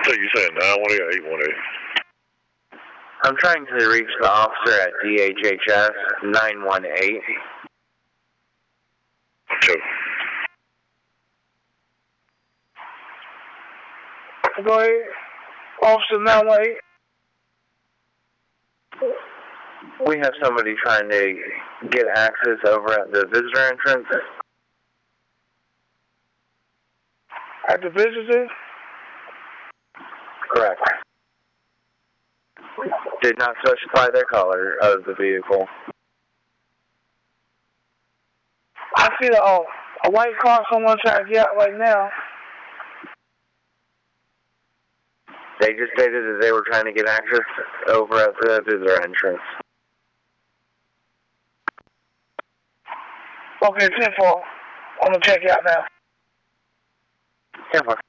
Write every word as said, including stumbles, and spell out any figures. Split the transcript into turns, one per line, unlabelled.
So you saying nine one eight or eight one eight?
I'm trying to reach the officer at D H H S nine one eight.
Two.
Go ahead. Officer nine one eight.
We have somebody trying to get access over at the visitor entrance.
At the visitor?
Correct. Did not specify their color of the vehicle.
I see a, oh, a white car someone trying to get out right now.
They just stated that they were trying to get access over at the visitor entrance.
Okay, ten four. I'm going to check you out now.
ten four.